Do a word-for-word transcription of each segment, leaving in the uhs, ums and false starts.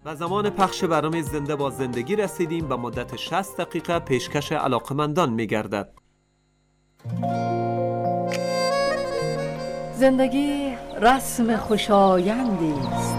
و زمان پخش برنامه زنده با زندگی رسیدیم و مدت شصت دقیقه پیشکش علاقمندان می‌گردد. زندگی رسم خوشایندی است.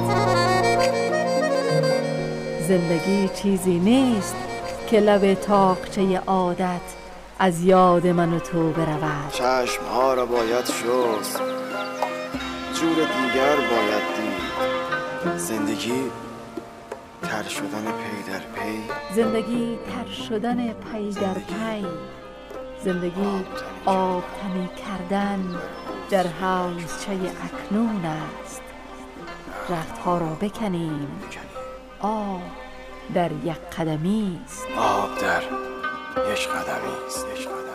زندگی چیزی نیست که لب طاقچه عادت از یاد من و تو برود. چشمها را باید شست، جور دیگر باید دید. زندگی تر شدن پی در پی، زندگی تر شدن پی در پی، زندگی آب تنی کردن در حوضچه اکنون است. رختها را بکنیم، آب در یک قدمی است. آب در یک قدمی است.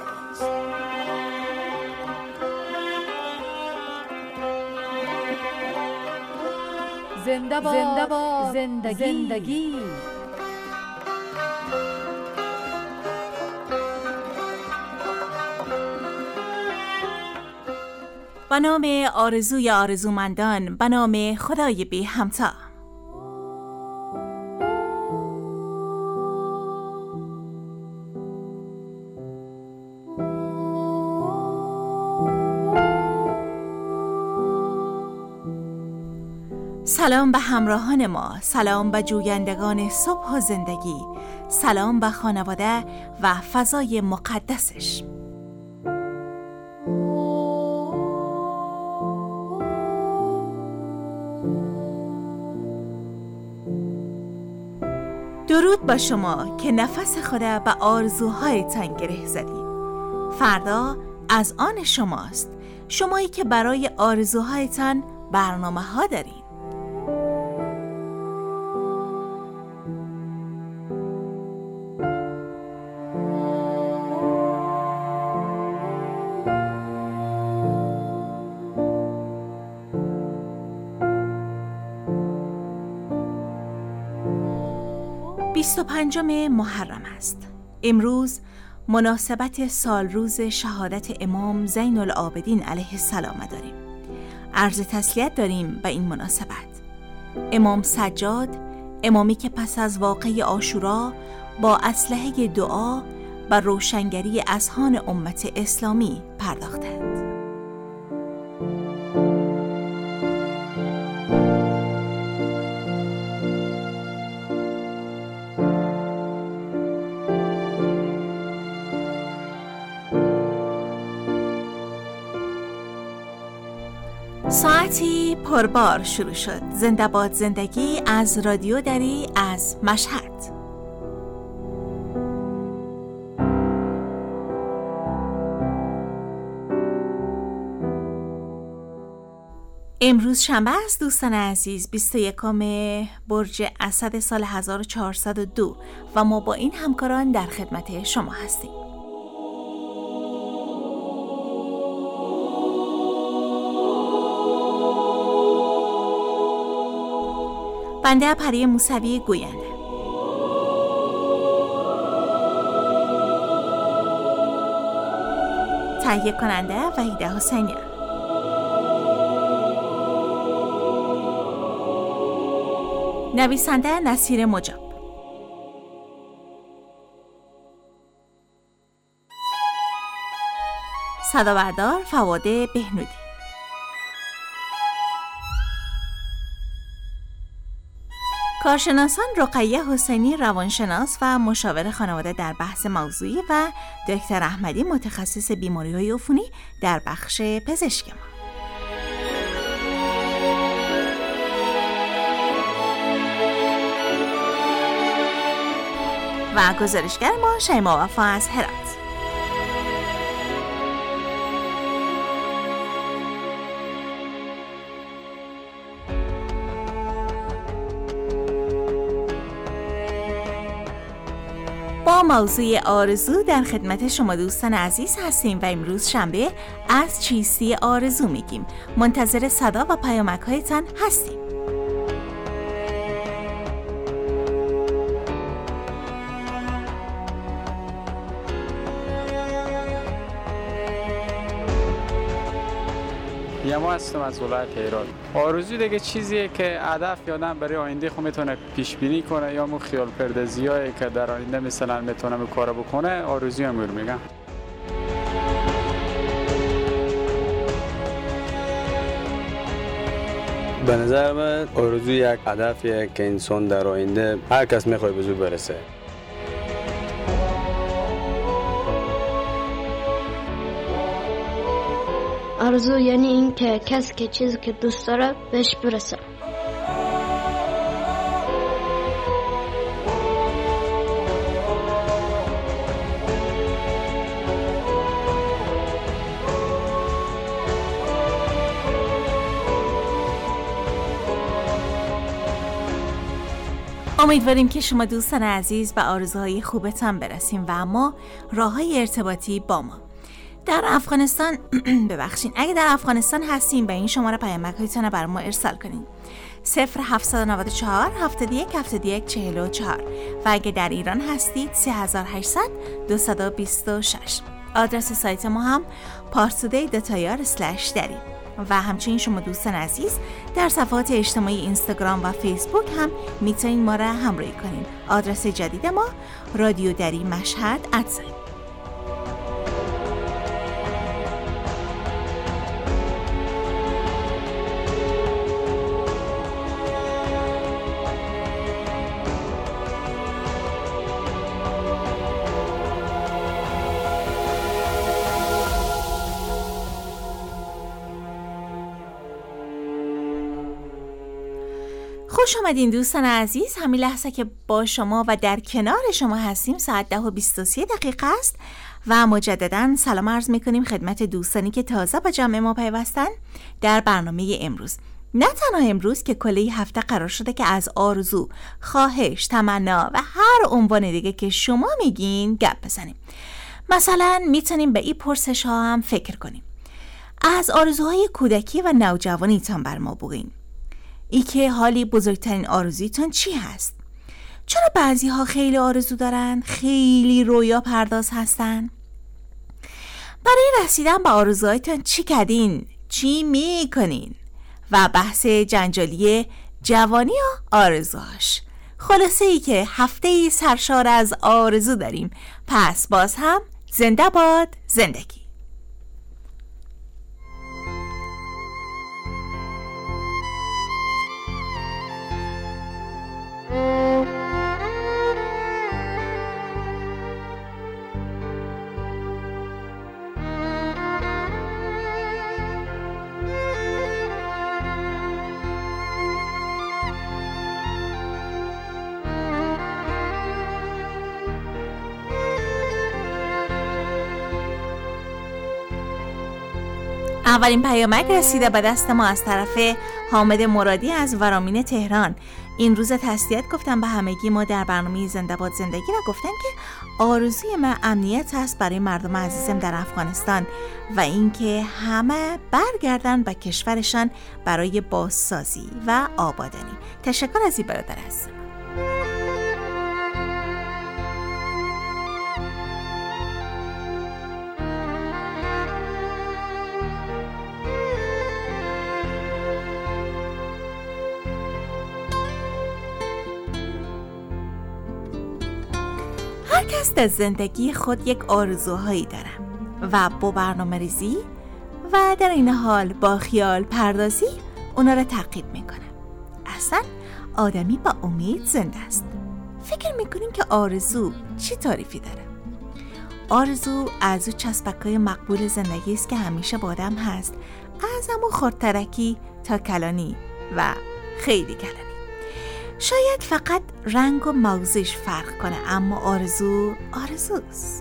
زنده باد زندگی, زندگی. به نام آرزوی آرزومندان، به نام خدای بی همتا. سلام به همراهان ما، سلام به جویندگان صبح و زندگی، سلام به خانواده و فضای مقدسش. درود با شما که نفس خود به آرزوهایتان گره زدید. فردا از آن شماست، شمایی که برای آرزوهایتان برنامه ها دارید. بیست و پنجم محرم است. امروز مناسبت سال روز شهادت امام زین العابدین علیه السلام داریم. عرض تسلیت داریم به این مناسبت. امام سجاد، امامی که پس از واقعه عاشورا با اسلحه دعا و روشنگری اذهان امت اسلامی پرداختند. ساعتی پربار شروع شد. زنده باد زندگی از رادیو دری از مشهد. امروز شنبه است دوستان عزیز، بیست و یکم برج اسد سال هزار و چهارصد و دو و ما با این همکاران در خدمت شما هستیم. بنده پری موسوی گوینده. تهیه کننده وحیده حسینیان. نویسنده نصیر مجاب. صدابردار فواد بهنودی. کارشناسان رقیه حسینی روانشناس و مشاور خانواده در بحث موضوعی و دکتر احمدی متخصص بیماری‌های عفونی در بخش پزشکی ما. و گزارشگر ما شیما وفا از هرات. با موضوع آرزو در خدمت شما دوستان عزیز هستیم و امروز شنبه از چیستی آرزو میگیم. منتظر صدا و پیامک هایتان هستیم. یما هستم از ولایت هرات. آرزو دیگه چیزیه که هدف یادم برای آینده خود میتونه پیش بینی کنه یا مو خیال پردازیایی که در آینده مثلا میتونه کارو بکنه. آرزوی امور میگم. به نظر من آرزو یک هدفیه که انسان در آینده هر کس میخواد به زود برسه. آرزو یعنی این که کسی که چیزی که دوست داره بهش برسه. امیدواریم که شما دوستان عزیز به آرزوهای خوبتان برسیم و اما راههای ارتباطی با ما. در افغانستان ببخشید اگه در افغانستان هستیم به این شماره پیامک‌هایتون رو برای ما ارسال کنین صفر هفت نه چهار هفتاد و یک هفتاد و یک چهل و چهار و اگه در ایران هستید سه هزار و هشتصد دویست و بیست و شش. آدرس سایت ما هم پارسودی دات آی آر اسلش دری و همچنین شما دوستان عزیز در صفحات اجتماعی اینستاگرام و فیسبوک هم میتونین ما را همراهی کنین. آدرس جدید ما رادیو دری مشهد ادساین. خوش آمدین دوستان عزیز. همین لحظه که با شما و در کنار شما هستیم ساعت ده و بیست و سه دقیقه است و مجددا سلام عرض میکنیم خدمت دوستانی که تازه با جمع ما پیوستن در برنامه امروز. نه تنها امروز که کلی هفته قرار شده که از آرزو، خواهش، تمنا و هر عنوان دیگه که شما میگین گپ بزنیم. مثلا میتونیم به این پرسش ها هم فکر کنیم. از آرزوهای کودکی و نوجوانیتان بر ما بگین. ای که حالی بزرگترین آرزویتون چی هست؟ چرا بعضی ها خیلی آرزو دارن؟ خیلی رویا پرداز هستن؟ برای رسیدن به آرزوهایتون چی کردین؟ چی میکنین؟ و بحث جنجالی جوانی و آرزوهاش. خلاصه ای که هفته ای سرشار از آرزو داریم. پس باز هم زنده باد زندگی. اولین پیامک رسیده به دست ما از طرف حامد مرادی از ورامین تهران. این روز تسلیت گفتم به همگی ما در برنامه زنده باد زندگی و گفتن که آرزوی من امنیت است برای مردم عزیزم در افغانستان و اینکه همه برگردن به کشورشان برای بازسازی و آبادانی. تشکر از این برادر عزیزم. هر کس در زندگی خود یک آرزوهایی داره و با برنامه ریزی و در این حال با خیال پردازی اونا را تعقیب میکنه. اصلا آدمی با امید زنده است. فکر میکنین که آرزو چی تعریفی داره؟ آرزو از او چسبکای مقبول زندگی است که همیشه با آدم هست، از همون خردترکی تا کلانی و خیلی کلانی. شاید فقط رنگ و موضوعش فرق کنه، اما آرزو آرزوست.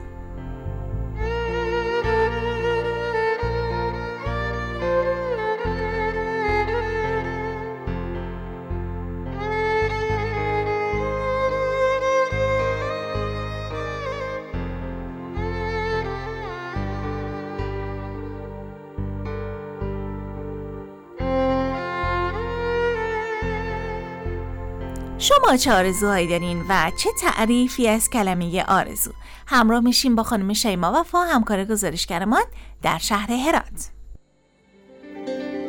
شما چه آرزوهایی دارین و چه تعریفی از کلمه آرزو؟ همراه میشیم با خانم شیما وفا، همکار گزارشگرمان در شهر هرات.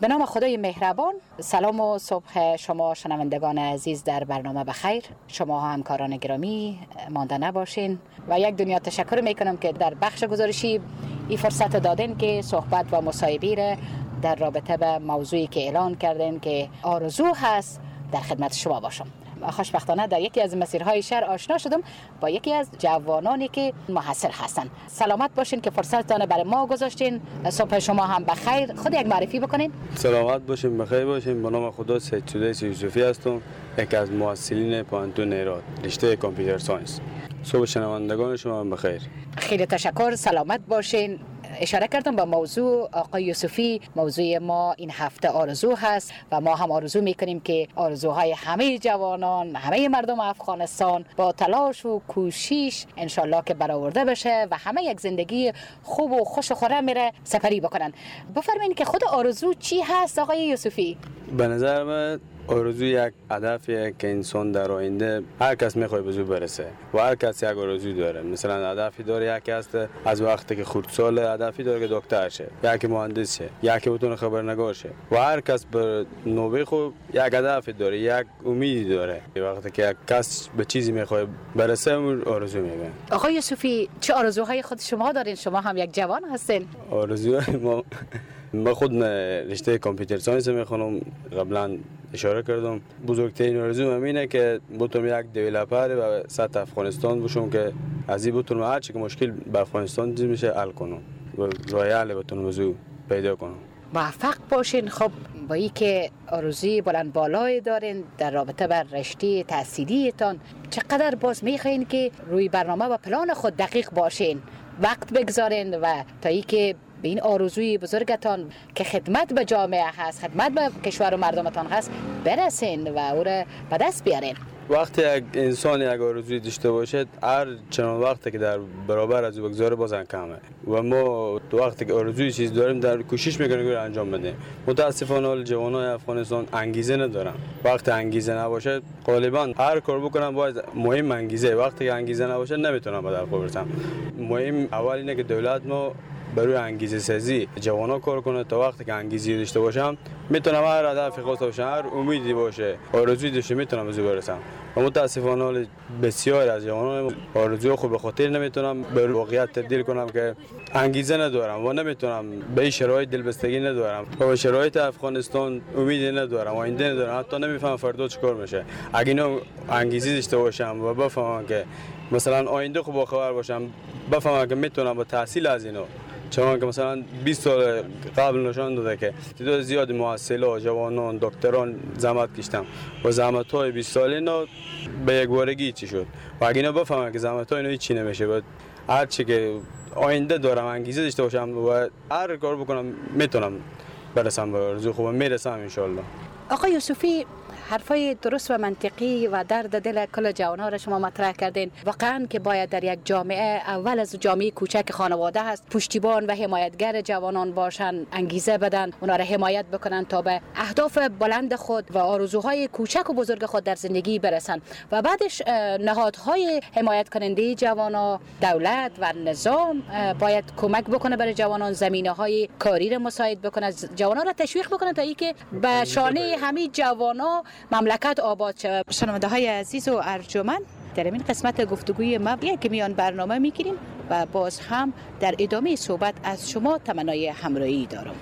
به نام خدای مهربان. سلام و صبح شما شنوندگان عزیز در برنامه بخیر. شما همکاران گرامی مانده نباشین و یک دنیا تشکر میکنم که در بخش گزارشی این فرصت دادین که صحبت و مصاحبه را در رابطه به موضوعی که اعلان کردین که آرزو هست در خدمت شما باشم. خوشبختانه در یکی از مسیرهای شهر آشنا شدم با یکی از جوانانی که محصل هستند. سلامت باشین که فرصتتان برای ما گذاشتین. صبح شما هم بخیر. خود یک معرفی بکنین. سلامت باشین، بخیر باشین. به نام خدا سید سودیس یوسفی هستم، یکی از مؤسسین پانتون ایراد، رشته کامپیوتر ساینس. صبح شنوندگان شما هم بخیر. خیلی تشکر. سلامت باشین. اشاره کردم به موضوع آقای یوسفی. موضوع ما این هفته آرزو هست و ما هم آرزو میکنیم که آرزوهای همه جوانان، همه مردم افغانستان با تلاش و کوشش انشالله که برآورده بشه و همه یک زندگی خوب و خوش و خرم میره سپری بکنن. بفرمایید که خود آرزو چی هست آقای یوسفی؟ به نظر من آرزو یک هدفیه که انسان در آینده هر کس میخواد به زو برسه و هر کس یک آرزو داره. مثلا هدفی داره یکی هست از وقتی که خردسال، هدفی داره که دکتر شه، یکی مهندس شه، یکی بتونه خبرنگار شه و هر کس به نوبه خود یک هدفی داره، یک امیدی داره. وقتی که یک کس به چیزی میخواد برسه اون آرزو میگه. آقای یوسفی چه آرزوهای خود شما دارین؟ شما هم یک جوان هستین. آرزوهای ما من خود رشته کامپیوتر ساینس میخونم. قبلا اشاره کردم بزرگترین آرزوم همینه که بتونم یک دیولپر و سطح افغانستان باشم که از این بتونم هر چی که مشکل به افغانستان چیز میشه حل کنم و راه حل بتونم وضو پیدا کنم. موفق باشین. خب با این که آرزوی بلند بالای دارین در رابطه بر رشته تحصیلیتان، چقدر باز میخواین که روی برنامه و پلان خود دقیق باشین، وقت بگذارین و تا ای که به این آرزوی بزرگتان که خدمت به جامعه هست، خدمت به کشور و مردمتان هست برسین و او را به دست بیارین. وقتی یک انسان یک آرزوی داشته باشد، هر چند وقتی که در برابر از او بگذاره بازم کمه و ما تو وقتی که آرزوی چیز داریم در کوشش میکنیم که انجام بدیم. متاسفانه حال جوانای افغانستان انگیزه ندارن. وقتی انگیزه نباشه غالبا هر کار بکنن باید مهم انگیزه. وقتی که انگیزه نباشه نمیتونن به در برسن. مهم اول اینه که دولت ما برای انگیزه سازی جوانا کار کنه تا وقتی که انگیزه داشته باشم میتونم هر هدفی خواسته باشم، هر امیدی باشه، آرزویی داشته میتونم بهش برسم. و متاسفانه بسیار از جوانان آرزوی خود به خاطر نمیتونم به واقعیت تبدیل کنم که انگیزه ندارم و نمیتونم به این شرایط دلبستگی ندارم و به شرایط افغانستان امیدی ندارم و آینده ندارم. حتی نمیفهمم فردا چیکار میشه. اگه اینا انگیزه داشته باشم و بفهمم که مثلا آینده خوب باخبر باشم، بفهمم که میتونم با تحصیل از اینا، چون که مثلا بیست سال قبل نشان داده که تعداد زیاد محصلا، جوانان، دکتران زحمت کشیدن و زحمت‌های بیست ساله اینا به یک بارگی چی شد و اگه اینا بفهمن که زحمت‌های اینا هیچ چی نمیشه و هر چی که آینده دارم انگیزه داشته باشم و هر کار بکنم میتونم برسم به آرزو خوبم، میرسم ان شاء الله. آقای یوسفی حرفای درست و منطقی و درد دل کل جوانان را شما مطرح کردین. واقعا که باید در یک جامعه، اول از جامعه کوچک خانواده هست، پشتیبان و حمایتگر جوانان باشن، انگیزه بدن، اونا را حمایت بکنن تا به اهداف بلند خود و آرزوهای کوچک و بزرگ خود در زندگی برسن و بعدش نهادهای حمایت کننده جوانان، دولت و نظام باید کمک بکنه برای جوانان، زمینه‌های کاری را مساعد بکنه، جوانان را تشویق بکنه تا اینکه به شانه همه جوانان مملکت آباد شود. شنونده های عزیز و ارجمند، در این قسمت گفتگوی ما یک میان برنامه میگیریم و باز هم در ادامه صحبت از شما تمنای همراهی دارم.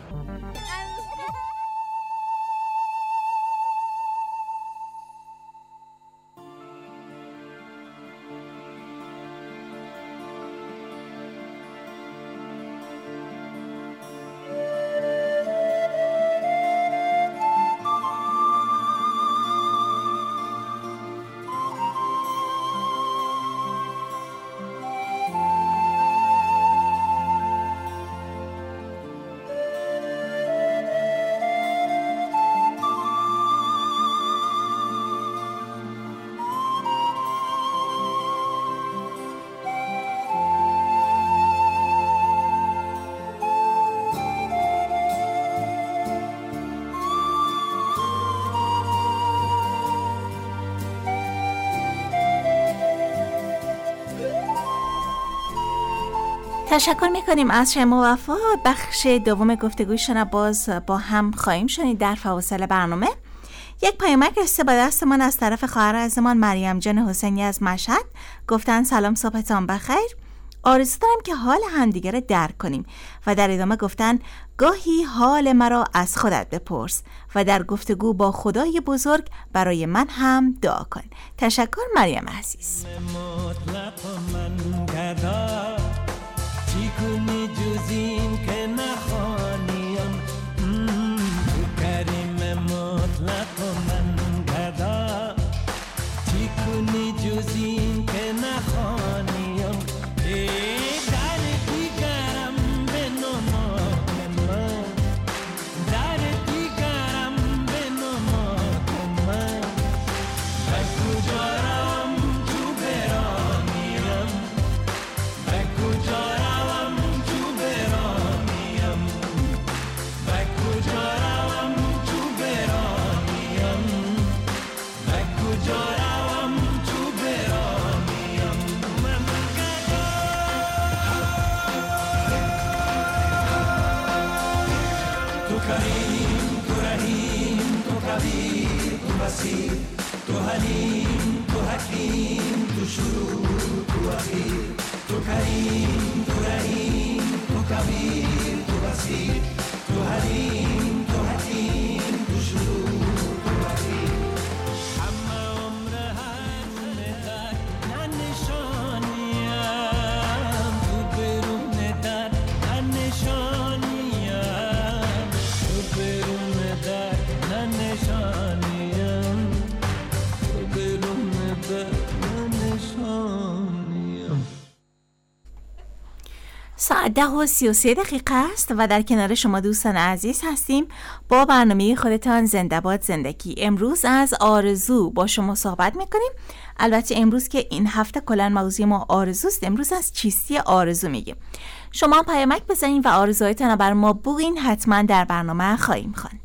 تشکر میکنیم از شما وفا. بخش دوم گفتگویشون باز با هم خواهیم شنید در فواصل برنامه. یک پیامک رسیده با دستمان از طرف خواهر عزیزمان مریم جان حسینی از مشهد. گفتن سلام، صبحتان بخیر، آرزو دارم که حال همدیگه رو درک کنیم. و در ادامه گفتن گاهی حال مرا از خودت بپرس و در گفتگو با خدای بزرگ برای من هم دعا کن. تشکر مریم عزیز. تو حلیم تو حکیم تو شروع تو اخیر تو کریم تو رحیم تو کبیر تو بصیر تو حلیم تو حکیم تو شروع تو اخیر همه عمر هر نهر ننشانیم تو برون در ننشانیم تو برون در ننشانیم ساعت ده و سی و سه دقیقه است و در کنار شما دوستان عزیز هستیم با برنامه خودتان زنده باد زندگی. امروز از آرزو با شما صحبت میکنیم. البته امروز که این هفته کلا موضوع ما آرزوست، امروز از چیستی آرزو میگیم. شما پیامک بزنین و آرزوهایتان رو بر ما بگین، حتما در برنامه خواهیم خواند.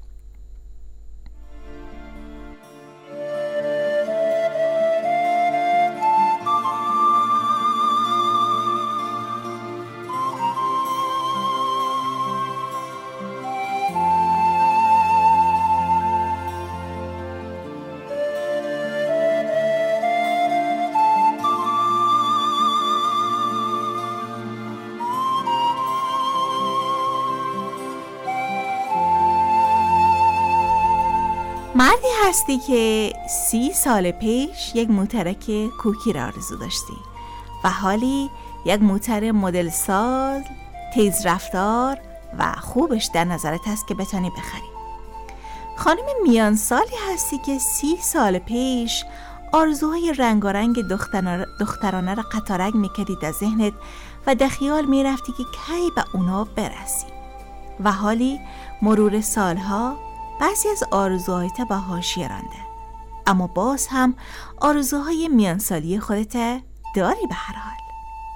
مردی هستی که سی سال پیش یک موترک کوکی را آرزو داشتی و حالی یک موتر مدل ساز، تیز رفتار و خوبش در نظرت هست که بتانی بخری. خانم میان سالی هستی که سی سال پیش آرزوهای رنگارنگ دخترانه را قطارک میکردی در ذهنت و در خیال میرفتی که کی به اونا برسی و حالی مرور سالها بعضی از آرزوهایت به حاشیه رانده، اما باز هم آرزوهای میانسالی خودت داری به هر حال.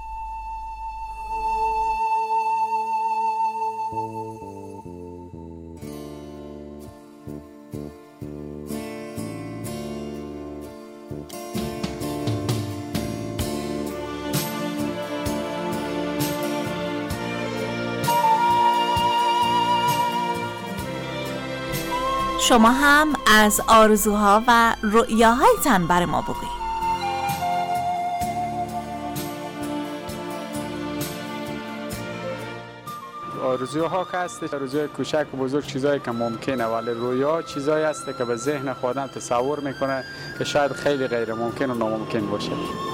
شما هم از آرزوها و رؤیاهایتان برای ما بگویید. آرزوها که هست، آرزوهای کوچک و بزرگ چیزایی که ممکنه، ولی رویا چیزایی هست که به ذهن خودم تصور میکنه که شاید خیلی غیر ممکن و ناممکن باشه.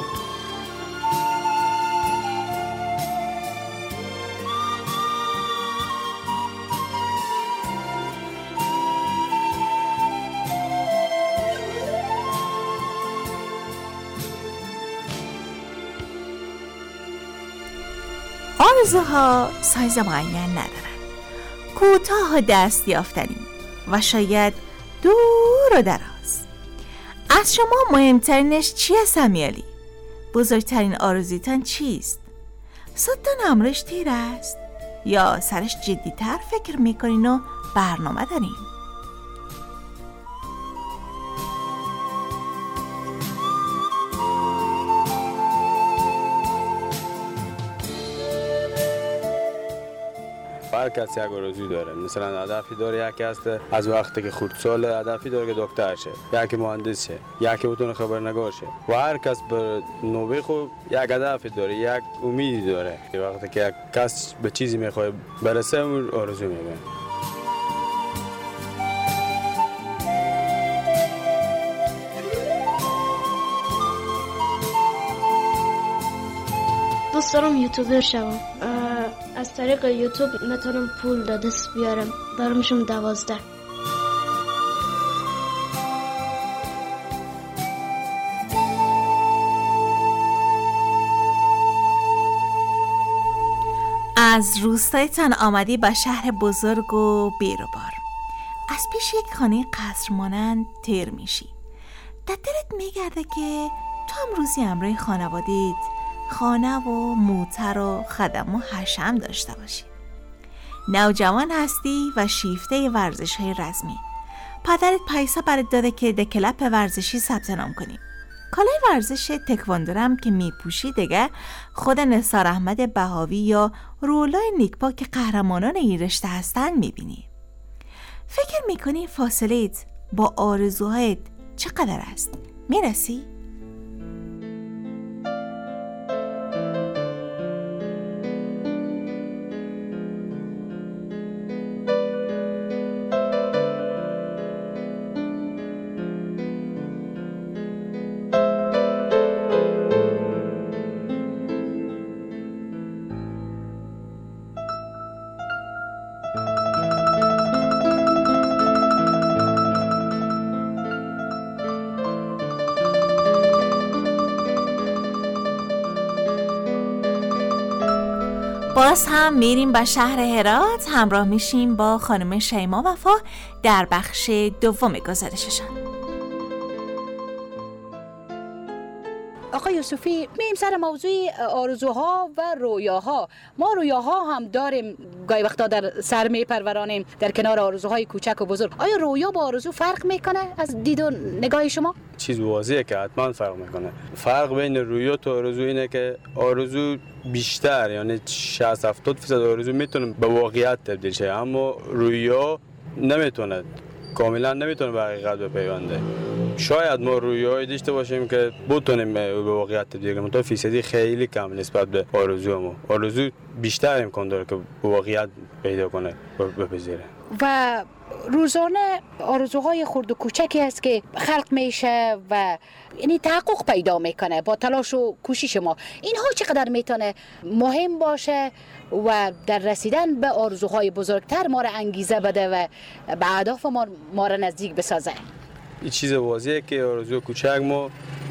آرزوها سایز معین ندارن، کوتاه و دست یافتنی و شاید دور و دراز. از شما مهمترینش چی است امیالی؟ بزرگترین آرزویتان چیست؟ صدتان امرش تیر است یا سرش جدیتر فکر میکنین و برنامه دارین؟ هر کسی یک آرزو داره. مثلا هدفی داره، یکی هست از وقتی که خردسال هدفی داره که دکتر شه، یکی مهندس شه، یکی بتونه خبرنگار شه و هر کس به نوبه خود یک هدفی داره، یک امیدی داره. وقتی که یک کس به چیزی میخواد برسه اون آرزو میگه. دوست دارم یوتیوبر شوم. از طریق یوتیوب میتونم پول به دست بیارم. دارمشم دوازده. از روستایتان آمدی به شهر بزرگ و بیروبار. از پیش یک خانه قصر مانند تیر میشی. در دلت میگرده که تو هم روزی همراه خانواده‌ات خانه و موتر و خدم و حشم داشته باشی. نوجوان هستی و شیفته ورزش های رزمی. پدرت پیسه برات داده که در کلپ ورزشی ثبت نام کنی. کالای ورزش تکواندورم که میپوشی دیگه خود نثار احمد بهاوی یا رولای نیکپا که قهرمانان این رشته هستن میبینی. فکر میکنی فاصله‌ات با آرزوهایت چقدر است؟ میرسی؟ باز هم میریم به شهر هرات، همراه میشیم با خانم شیما وفا در بخش دوم گزارششان. آقای یوسفی، میم سر موضوع آرزوها و رویاها. ما رویاها هم داریم، گاهی وقتا در سر میپرورانیم در کنار آرزوهای کوچک و بزرگ. آیا رویا با آرزو فرق میکنه از دید و نگاه شما؟ چیز واضحه که حتما فرق میکنه. فرق بین رویا و آرزو اینه که آرزو بیشتر، یعنی شصت هفتاد درصد آرزو میتونه به واقعیت تبدیل شه، اما رویا نمیتونه، کاملا نمیتونه به حقیقت بپیونده. شاید ما رویایی داشته باشیم که بتونیم به واقعیت تبدیل کنیم، تا فیصدی خیلی کم نسبت به آرزو ما. آرزو بیشتر امکان داره که به واقعیت پیدا کنه و بپذیره. و روزانه آرزوهای خرد و کوچکی است که خلق میشه و یعنی تحقق پیدا میکنه با تلاش و کوشش ما. اینها چقدر میتونه مهم باشه و در رسیدن به آرزوهای بزرگتر ما را انگیزه بده و به اهداف ما ما را نزدیک بسازه. این چیز واضحه که آرزو کوچک ما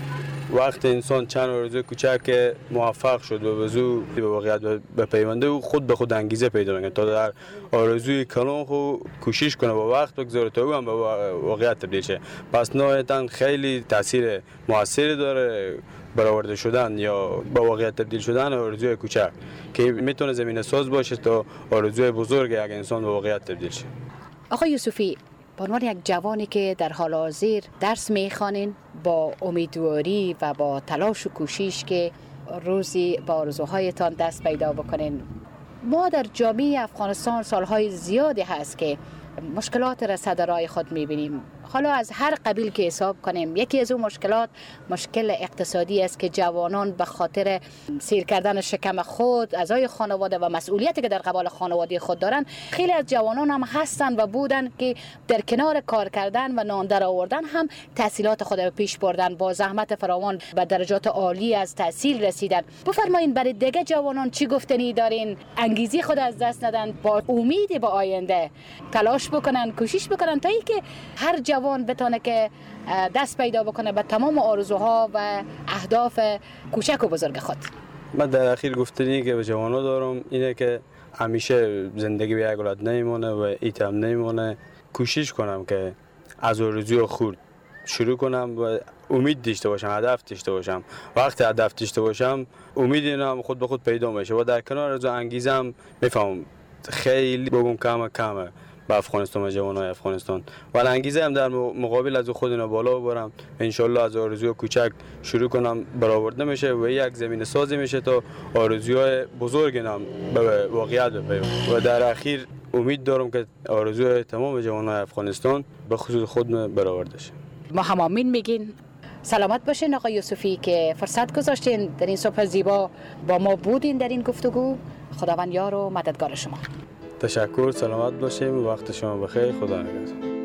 وقت انسان چند آرزوی کوچک موفق شد و وضو به واقعیت به پیونده و خود به خود انگیزه پیدا کنه تا در آرزوی کلان خو کوشش کنه و وقت بگذاره تا او هم به واقعیت تبدیل شه. پس نهایتاً خیلی تاثیر موثری داره برآورده شدن یا به واقعیت تبدیل شدن آرزوی کوچک که میتونه زمینه ساز باشه تا آرزوی بزرگ یک انسان به واقعیت تبدیل شه. آقای یوسفی، به عنوان یک جوانی که در حال حاضر درس میخوانین، با امیدواری و با تلاش و کوشش که روزی با آرزوهایتان دست پیدا بکنین، ما در جامعه افغانستان سالهای زیادی هست که مشکلات را سر راه خود میبینیم. حالا از هر قبیل که حساب کنیم، یکی از اون مشکلات مشکل اقتصادی است که جوانان به خاطر سیر کردن شکم خود، اعضای خانواده و مسئولیتی که در قبال خانواده خود دارن، خیلی از جوانان هم هستن و بودن که در کنار کار کردن و نان در آوردن هم تحصیلات خود را پیش بردن، با زحمت فراوان به درجات عالی از تحصیل رسیدن. بفرمایید برای دیگه جوانان چی گفتنی دارین؟ انگیزی خود از دست ندن، با امید به آینده تلاش بکنن، کوشش بکنن تا اینکه هر جوان بتونه که دست پیدا بکنه به تمام آرزوها و اهداف کوچک و بزرگ خود. من در اخیر گفتنی که به جوانا دارم اینه که همیشه زندگی به یک حالت نمیمونه و ایتم نمیمونه. کوشش کنم که از آرزوی خورد شروع کنم و امید داشته باشم، هدف داشته باشم. وقتی هدف داشته باشم امید اینم خود به خود پیدا میشه و در کنار از انگیزم میفهمم خیلی بگم کمه کمه به افغانستان و جوانای افغانستان و انگیزه هم در مقابل از خود اینا بالا ببرم. ان شاء الله از آرزوی کوچک شروع کنم برآورده میشه و یک زمین سازی میشه تا آرزوهای بزرگ هم به واقعیت بپیوند و در اخیر امید دارم که آرزوی تمام جوانای افغانستان به خصوص خود برآورده شه. ما هم آمین میگین. سلامت باشین آقای یوسفی که فرصت گذاشتین در این صبح زیبا با ما بودین در این گفتگو. خداوند یار و مددگار شما. تشکر، سلامت باشیم، وقت شما بخیر، خدا نگهدار.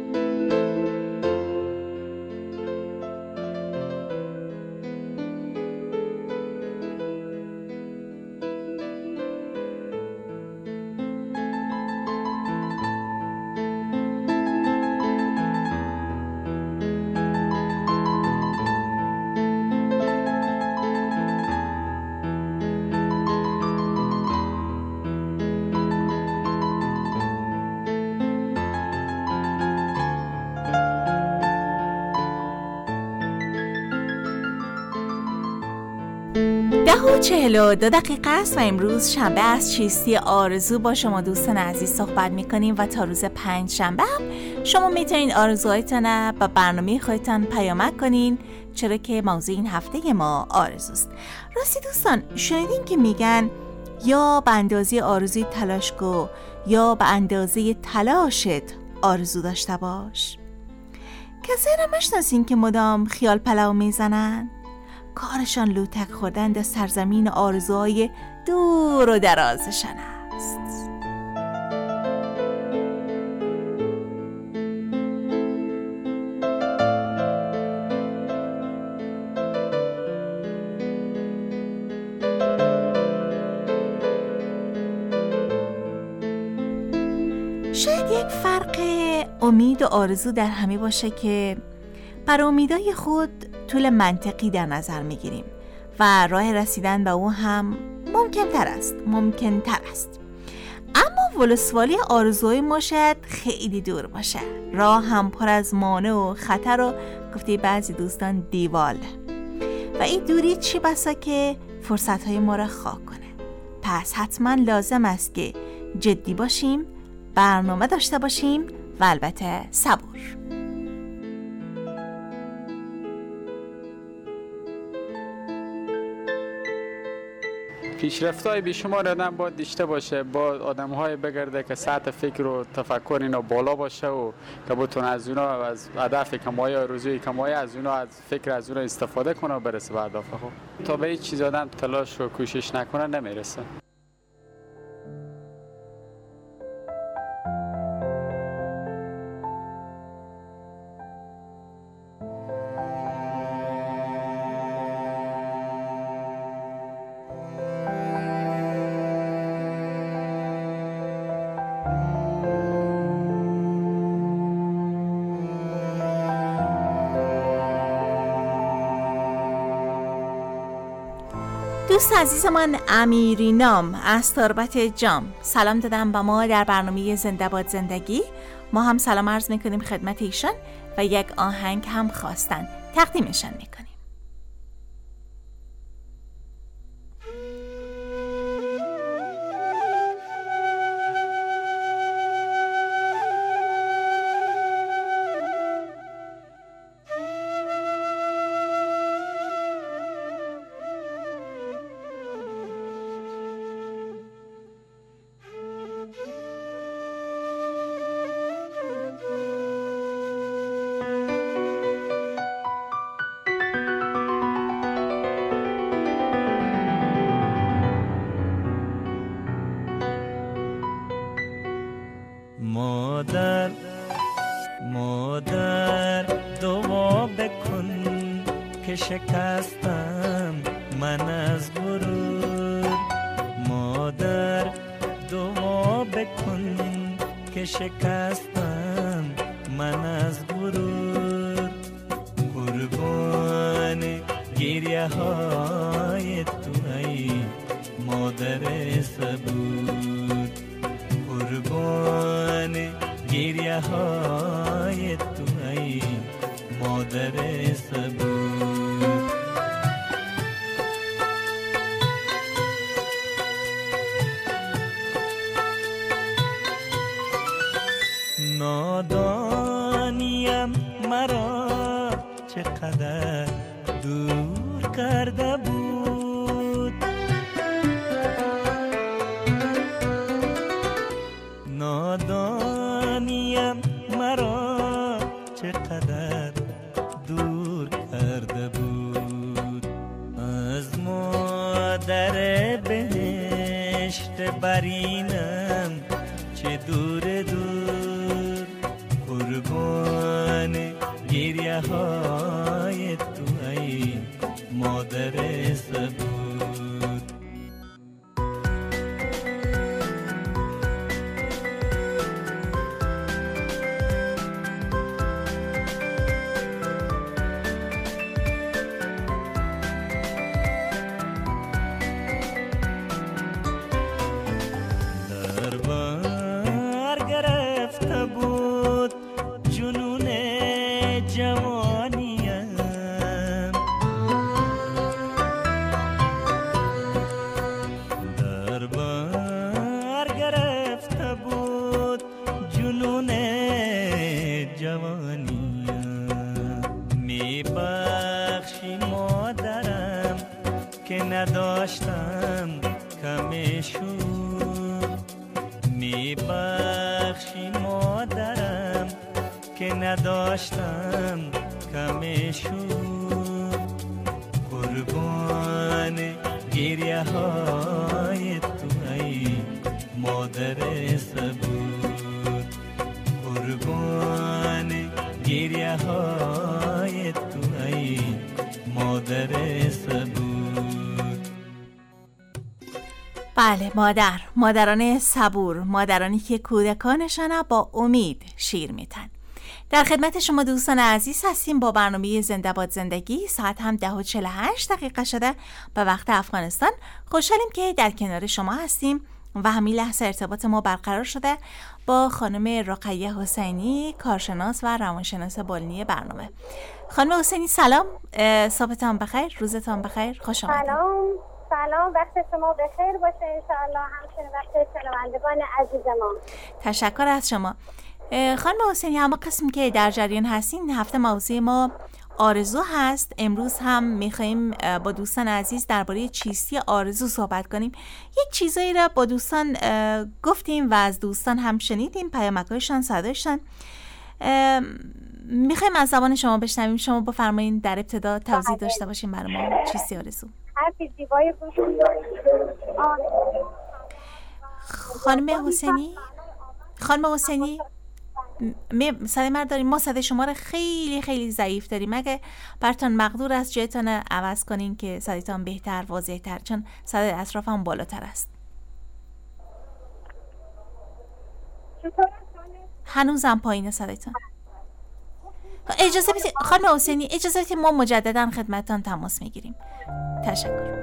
ده و چهل و دو دقیقه است و امروز شنبه از چیستی آرزو با شما دوستان عزیز صحبت میکنیم و تا روز پنج شنبه هم شما میتونین آرزوهایتان با برنامه خودتان پیامک کنین، چرا که موضوع این هفته ما آرزوست. راستی دوستان شنیدین که میگن یا به اندازه آرزوی تلاش کو یا به اندازه تلاشت آرزو داشته باش. کسی را میشناسین که مدام خیال پلو میزنن؟ کارشان لوتک خوردن در سرزمین آرزوهای دور و درازشان است. شاید یک فرق امید و آرزو در همین باشه که بر امیدهای خود طول منطقی در نظر میگیریم و راه رسیدن به او هم ممکن تر است ممکن تر است اما ولسوالی آرزوهای ما شاید خیلی دور باشه، راه هم پر از مانع و خطر و گفته بعضی دوستان دیوال و این دوری چی بسا که فرصتهای ما را خاک کنه. پس حتما لازم است که جدی باشیم، برنامه داشته باشیم و البته صبور. پیشرفت‌های بیشمار آدم باید داشته باشه، با آدم‌های بگرده که سطح فکر و تفکر اینا بالا باشه و که بتونه از اونا از هدف کمایی آرزوی کمایی از اونا از فکر از اونا استفاده کنه و برسه به هدف. خب تا به هیچ چیز آدم تلاش و کوشش نکنه نمیرسه. دوست عزیزمان امیرینام از تربت جام سلام دادم با ما در برنامه زنده باد زندگی. ما هم سلام عرض میکنیم خدمت ایشان و یک آهنگ هم خواستن تقدیمشان میکنیم. مادر مادر دعا بکن که شکستم من از غرور. مادر دعا بکن که شکستم من از غرور. قربان گریه های تو ای مادر صبور. قربان گریه های تو ای مادر صبور. مادر بهشت برینم چه دور دور، قربان گریه های تو ای مادر صبور. نداشتم کمشون، میبخشی مادرم که نداشتم کمشون، قربان گریه های تو ای مادر صبور، قربان گریه های تو ای مادر صبور. بله، مادر، مادران صبور، مادرانی که کودکانشان با امید شیر میتن. در خدمت شما دوستان عزیز هستیم با برنامه زنده باد زندگی. ساعت هم ده و چهل و هشت دقیقه شده به وقت افغانستان. خوشحالیم که در کنار شما هستیم و همین لحظه ارتباط ما برقرار شده با خانم رقیه حسینی، کارشناس و روانشناس بالینی برنامه. خانم حسینی سلام، صبحتان بخیر، روزتان بخیر، خوش آمدید. سلام سلام، وقت شما بخیر باشه انشاءالله، همچنین وقت شنوندگان عزیز ما. تشکر از شما خانم حسینی. همه قسم که در جریان هستین، هفته موضوع ما آرزو هست. امروز هم میخواییم با دوستان عزیز درباره چیستی آرزو صحبت کنیم. یک چیزایی را با دوستان گفتیم و از دوستان هم شنیدیم، پیامک‌هایشان، صدایشان. میخوایم از زبان شما بشنویم. شما بفرمایید در ابتدا توضیح داشته باشیم برای ما چیستی آرزو. حرفی زیبای خانم حسینی خانم حسینی می صدای من داریم؟ ما صدای شما رو خیلی خیلی ضعیف داریم. اگه براتون مقدور است جایتون عوض کنین که صدایتون بهتر، واضح‌تر، چون صدای اطراف هم بالاتر است. هنوزم پایین صدایتون. اجازه بدید خانم حسینی، اجازه بدید ما مجددا خدمتتان تماس میگیریم. تشکر.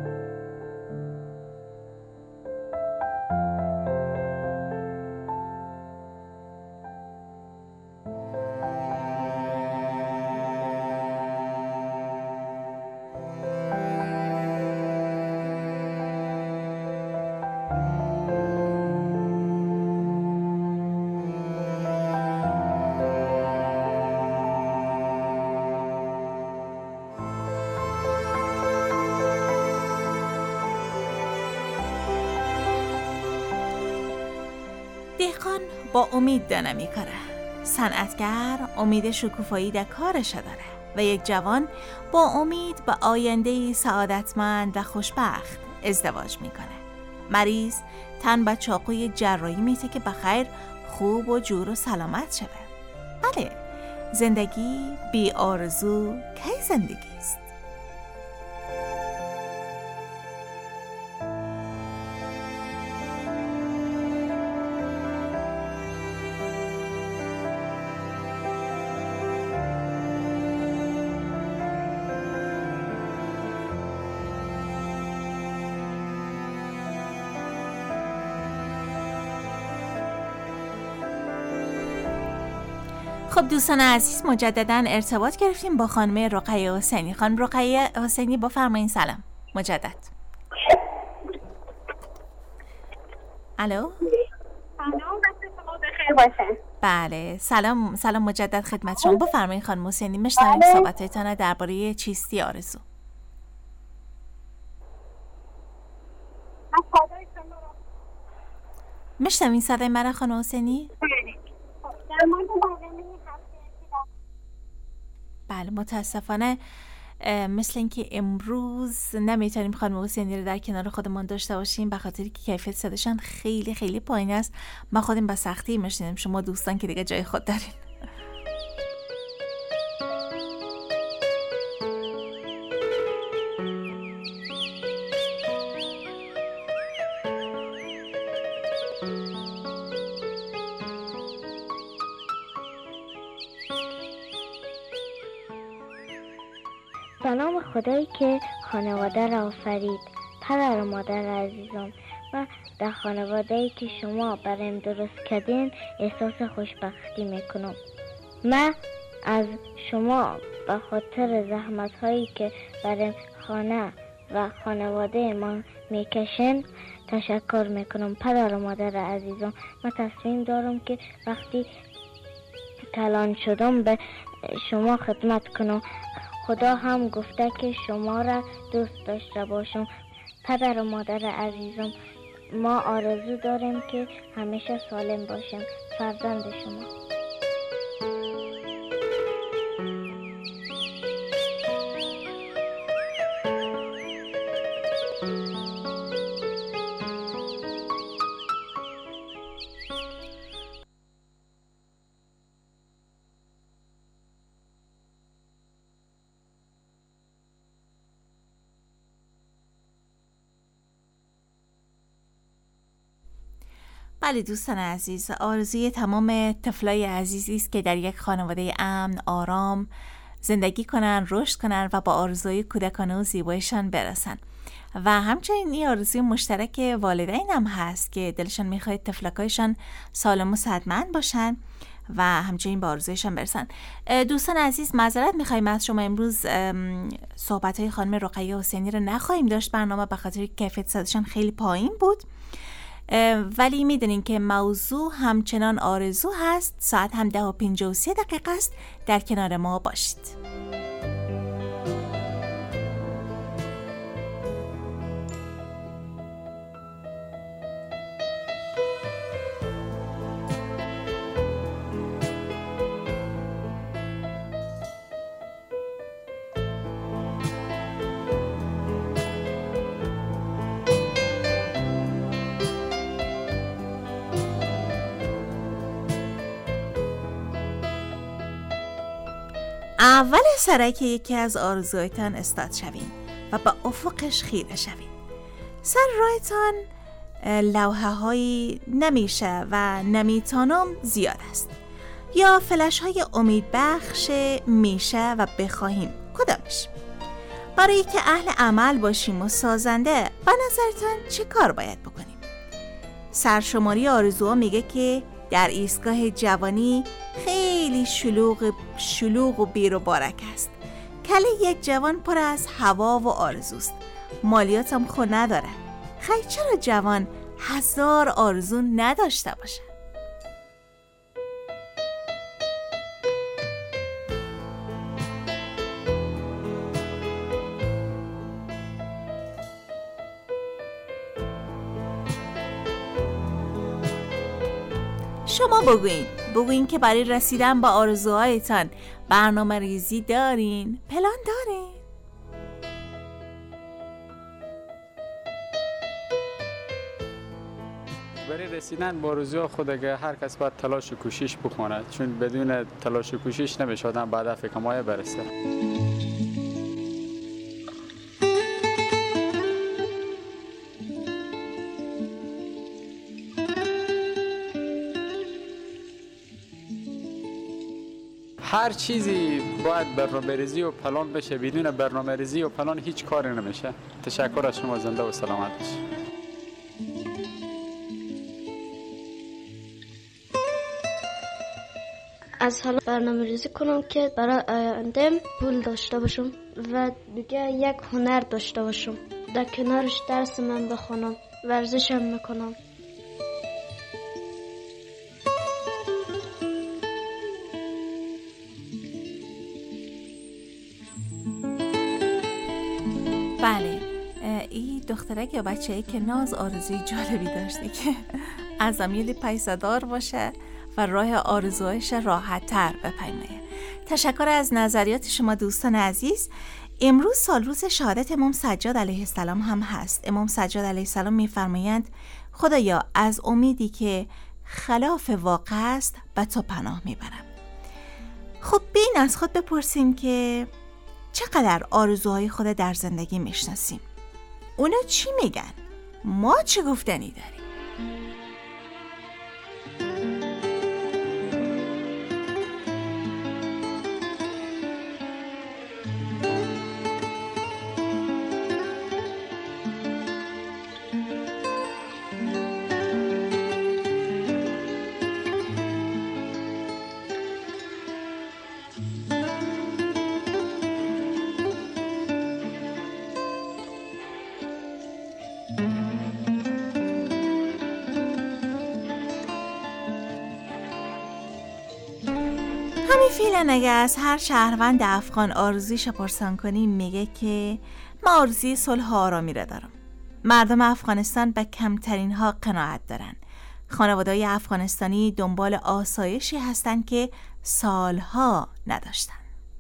دهقان با امید دانه می کاره، صنعتگر امید شکوفایی در کارش داره و یک جوان با امید به آینده سعادتمند و خوشبخت ازدواج میکنه. مریض تن به چاقوی جراحی میته که بخیر خوب و جور و سلامت شده. بله، زندگی بی آرزو کی زندگی است؟ خب دوستان عزیز، مجددا ارتباط گرفتیم با خانم رقیه حسینی. خانم رقیه حسینی بفرمایید. سلام مجدد. الو، سلام، وقت شما بخیر باشه. بله، سلام سلام مجدد خدمت شما. بفرمایید خانم حسینی، میشنویم صحبتتون درباره چیستی آرزو. میشنوین صدای من خانم حسینی؟ بله، متاسفانه مثل اینکه امروز نمیتونیم خانم حسینی رو در کنار خودمون داشته باشیم به خاطر که کیفیت صداشون خیلی خیلی پایین است. ما خودیم به سختی میشنیم، شما دوستان که دیگه جای خود دارین. به نام خدایی که خانواده را آفرید. پدر و مادر عزیزم، و در خانواده‌ای که شما برایم درست کردین احساس خوشبختی میکنم. من از شما به خاطر زحمت هایی که برایم خانه و خانواده ما میکشن تشکر میکنم. پدر و مادر عزیزم، من تصمیم دارم که وقتی کلان شدم به شما خدمت کنم. خدا هم گفته که شما را دوست داشته باشم. پدر و مادر عزیزم، ما آرزو داریم که همیشه سالم باشیم. فرزند شما. بله دوستان عزیز، آرزوی تمام طفلای عزیزی است که در یک خانواده امن، آرام زندگی کنن، رشد کنن و با آرزوی کودکانه و زیبایشان برسن. و همچنین این آرزوی مشترک والدین هم هست که دلشان میخواد طفلکایشان سالم و صحتمند باشن و همچنین با آرزویشان برسن. دوستان عزیز، معذرت میخوایم از شما، امروز صحبت‌های خانم رقیه حسینی رو نخواهیم داشت برنامه به خاطر کیفیت صداشان خیلی پایین بود، ولی میدونین که موضوع همچنان آرزو هست. ساعت هم ده و پنجاه و سه دقیقه است. در کنار ما باشید. اول سره که یکی از آرزویتان استاد شوین و به افقش خیره شوین. سر راهتان لوحه هایی نمیشه و نمیتانم زیاد است، یا فلش های امید بخش میشه و بخواهیم کدامش؟ برای که اهل عمل باشیم و سازنده، به نظرتان چه کار باید بکنیم؟ سرشماری آرزوها میگه که در ایستگاه جوانی خیلی شلوغ شلوغ و بیر و بارک است. کله یک جوان پر از هوا و آرزوست. مالیات هم خود نداره. خیلی چرا جوان هزار آرزو نداشته باشه؟ شما بگوین بگوین که برای رسیدن به آرزوهایتان برنامه ریزی دارین؟ پلان دارین؟ برای رسیدن به آرزوها خود اگه هر کس باید تلاش و کوشش بکنه، چون بدون تلاش و کوشش نمیشه آدم به هدف کمایه برسه. هر چیزی باید برنامه‌ریزی و پلان بشه، بدون برنامه‌ریزی و پلان هیچ کاری نمیشه. تشکر از شما، زنده و سلامت باشید. از حالا برنامه‌ریزی کنم که برای آینده‌ام پول داشته باشم و دیگه یک هنر داشته باشم. در کنارش درس من بخونم، ورزشم میکنم. بله، این دخترک یا بچه‌ای که ناز آرزوی جالبی داشته که از امیل پیسدار باشه و راه آرزوهایش راحت تر بپیمایه. تشکر از نظریات شما دوستان عزیز. امروز سالروز شهادت امام سجاد علیه السلام هم هست. امام سجاد علیه السلام می‌فرمایند خدایا از امیدی که خلاف واقع است به تو پناه میبرم. خب بین از خود بپرسیم که چقدر آرزوهای خود در زندگی میشناسیم؟ اونا چی میگن؟ ما چه گفتنی داریم؟ فعلا اگه از هر شهروند افغان آرزویش پرسان کنیم میگه که من آرزوی صلح و آرامی را دارم. مردم افغانستان به کمترین ها قناعت دارن. خانواده‌های افغانستانی دنبال آسایشی هستن که سالها نداشتن.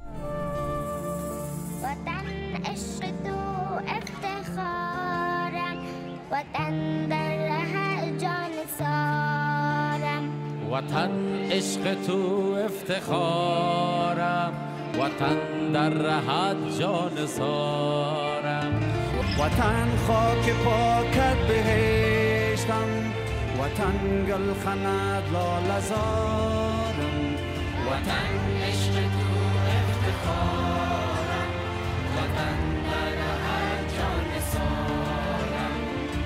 وطن عشق تو افتخارم، وطن در ره جان سارم. وطن عشق تو افتخارم، وطن در رهت جان سارم. وطن خاک پاکت بهشتم، وطن گل خند لاله زارم. وطن عشق تو افتخارم، وطن در رهت جان سارم.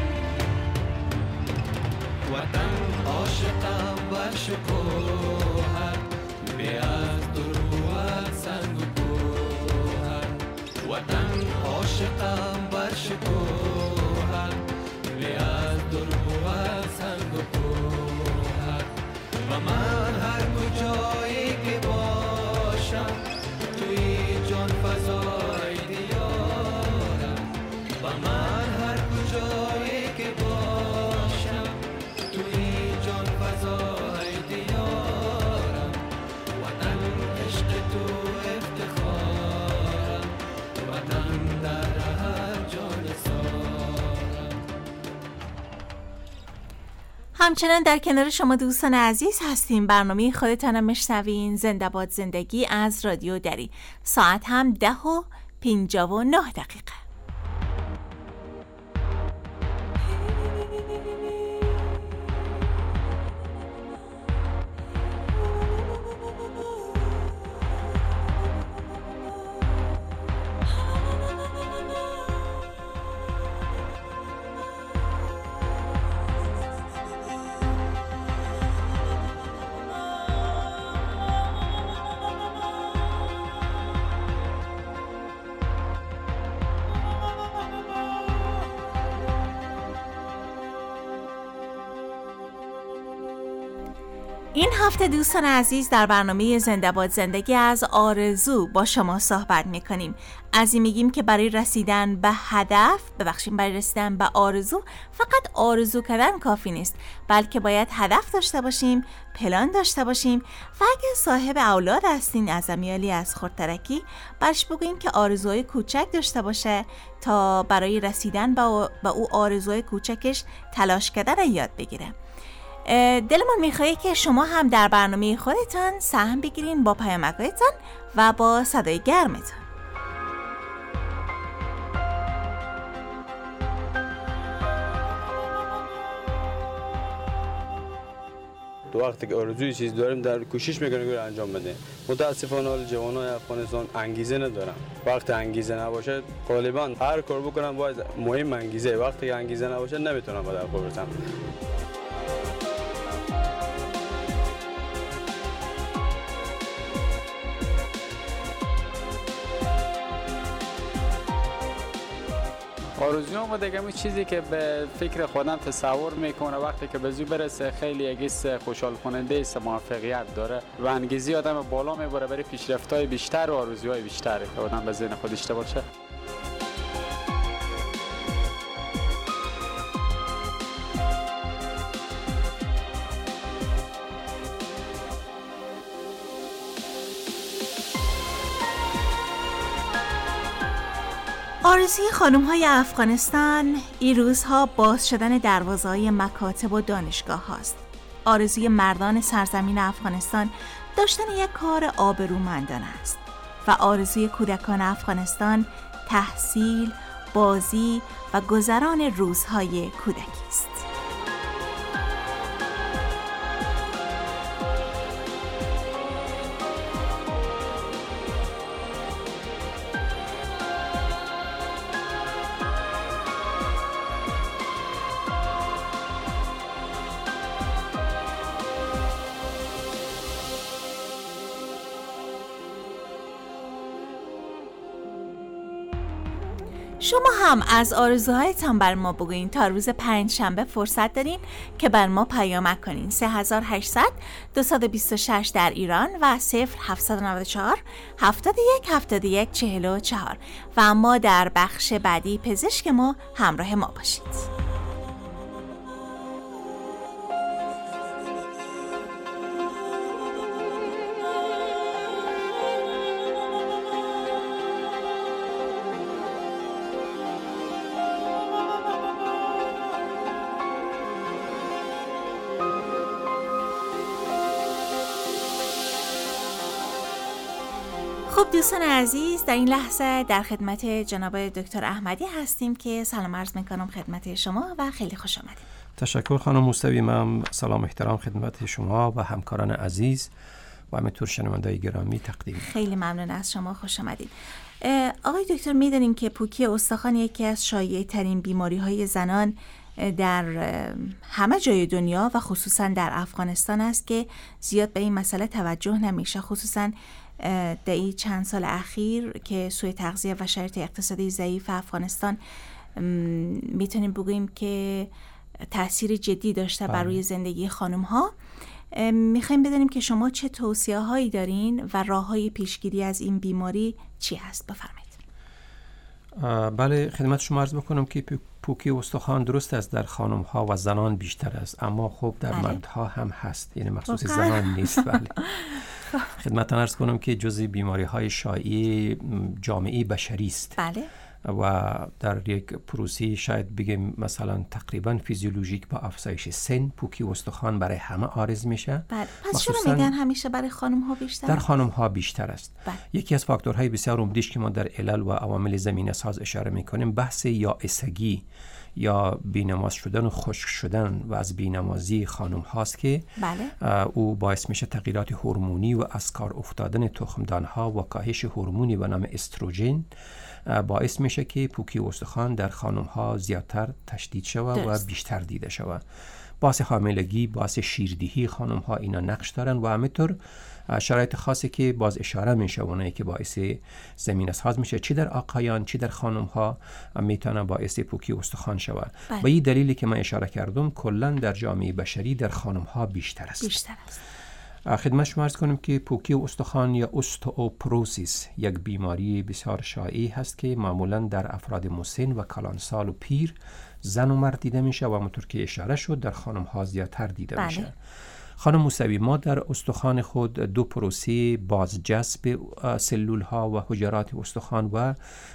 وطن عاشقم بر شکوهر، بی از دروت سنگ و گوهر. وطن عاشقم بر شکوهر، بی از دروت سنگ و گوهر. و من هر کجایی که باشم توی جان فضای دیارم. و من هر کجایی که باشم توی جان فضای دیارم. وطن عشق تو افتخارم، وطن در ره جان سارم. همچنان در کنار شما دوستان عزیز هستیم. برنامه خودتانم میشنوین. زنده باد زندگی از رادیو دری. ساعت هم ده و پنجاه و نه دقیقه. این هفته دوستان عزیز در برنامه زنده باد زندگی از آرزو با شما صحبت میکنیم. از این میگیم که برای رسیدن به هدف، ببخشید برای رسیدن به آرزو فقط آرزو کردن کافی نیست، بلکه باید هدف داشته باشیم، پلان داشته باشیم و اگه صاحب اولاد هستین از امیالی از خردترکی برش بگوییم که آرزوهای کوچک داشته باشه تا برای رسیدن به او آرزوهای کوچکش تلاش کردن یاد بگیره. دلمان میخواهی که شما هم در برنامه خودتان سهم بگیرین با پیامک‌هایتان و با صدای گرمتان. تو وقتی که آرزوی چیز داریم در کوشش میکنیم که انجام بدیم. متاسفانه حال جوانای افغانستان انگیزه ندارن. وقتی انگیزه نباشه غالبا هر کار بکنن باید مهم انگیزه. وقتی انگیزه نباشه نمیتونن به در برسن. آرزوام و دیگه چیزی که به فکر خودم تصور میکنه وقتی که به زو برسه خیلی یکیست خوشحال کننده است، موفقیت داره و انگیزی آدم بالا میبره برای پیشرفت‌های بیشتر و آرزوهای بیشتر که آدم به ذهن خودش داشته باشه. آرزوی خانم‌های افغانستان این روزها باز شدن دروازه‌های مکاتب و دانشگاه هاست. آرزوی مردان سرزمین افغانستان داشتن یک کار آبرومندانه است و آرزوی کودکان افغانستان تحصیل، بازی و گذران روزهای کودکی است. شما هم از آرزوهایتان بر ما بگوین. تا روز پنج شنبه فرصت دارین که بر ما پیامک کنین. سه هزار و هشتصد دویست و بیست و شش در ایران و صفر هفتصد و نود و چهار هفتاد و یک هفتاد و یک چهل و چهار. و اما در بخش بعدی پزشک ما همراه ما باشید. خب دوستان عزیز، در این لحظه در خدمت جناب دکتر احمدی هستیم که سلام عرض میکنم خدمت شما و خیلی خوش آمدید. تشکر خانم موسوی. من سلام احترام خدمت شما و همکاران عزیز و همینطور شنونده‌های گرامی تقدیم. خیلی ممنون از شما، خوش آمدید. آقای دکتر، میدونیم که پوکی استخوان یکی از شایع ترین بیماری های زنان در همه جای دنیا و خصوصا در افغانستان است که زیاد به این مسئله توجه نمیشه، خصوصا در این چند سال اخیر که سوء تغذیه و شرایط اقتصادی ضعیف افغانستان میتونیم بگوییم که تأثیر جدی داشته بر روی زندگی خانم ها. میخوایم بدونیم که شما چه توصیه هایی دارین و راه های پیشگیری از این بیماری چی هست؟ بفرمایید. بله، خدمت شما عرض بکنم که پوکی استخوان درست است در خانم ها و زنان بیشتر است، اما خب در بله. مردها هم هست، یعنی مخصوص زنان نیست. بله. خدمتتان عرض کنم که جزء بیماری های شایع جامعه بشری است. بله. و در یک پروسه شاید بگیم مثلا تقریبا فیزیولوژیک با افزایش سن پوکی استخوان برای همه عارض میشه. بله. پس چرا میگن همیشه برای خانم ها بیشتر؟ در خانم ها بیشتر است. بله. یکی از فاکتورهای بسیار عمده‌اش که ما در علل و عوامل زمینه ساز اشاره میکنیم بحث یائسگی یا بینماز شدن و خشک شدن و از بینمازی خانم هاست که بله. او باعث میشه تغییرات هورمونی و از کار افتادن تخمدان ها و کاهش هورمونی به نام استروژن باعث میشه که پوکی استخوان در خانم ها زیادتر تشدید شود و بیشتر دیده شود. باعث حاملگی، باعث شیردهی خانم ها اینا نقش دارن و همینطور شرایط خاصی که باز اشاره میشه اونایی که باعث زمینه ساز میشه چی در آقایان چی در خانم ها میتونه باعث پوکی استخوان شود. و این دلیلی که من اشاره کردم کلا در جامعه بشری در خانم ها بیشتر است. بیشتر است. خدمت شما عرض کنم که پوکی استخوان یا اوستئوپروسیس یک بیماری بسیار شایع هست که معمولا در افراد مسن و کلانسال و پیر زن و مرد دیده میشه و همونطور که اشاره شد در خانم ها زیادتر دیده بله. میشه. خانم موسوی، ما در استخوان خود دو پروسه بازجذب سلول ها و حجرات استخوان و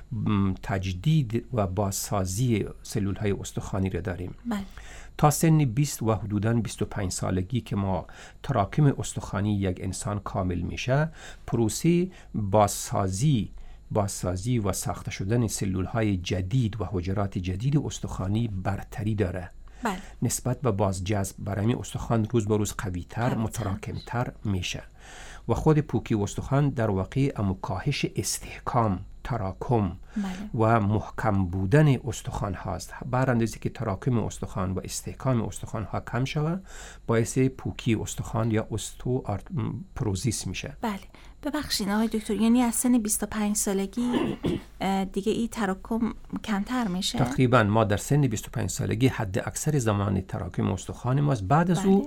تجدید و بازسازی سلول های استخوانی را داریم. بله. تا سن بیست و حدوداً بیست و پنج سالگی که ما تراکم استخوانی یک انسان کامل میشه، پروسه بازسازی بازسازی و ساخته شدن سلول های جدید و حجرات جدید استخوانی برتری داره. بله. نسبت به بازجذب برای استخوان روز به روز قوی‌تر، متراکم‌تر میشه و خود پوکی استخوان در واقع اما کاهش استحکام، تراکم بله. و محکم بودن استخوان هاست. بر اندازی که تراکم استخوان و استحکام استخوان ها کم شود باعث پوکی استخوان یا اوستئوپروزیس میشه. بله. ببخشید آقای دکتر، یعنی از سن بیست و پنج سالگی دیگه این تراکم کمتر میشه؟ تقریبا ما در سن بیست و پنج سالگی حد اکثر زمان تراکم استخوان ماست. بعد از بله. او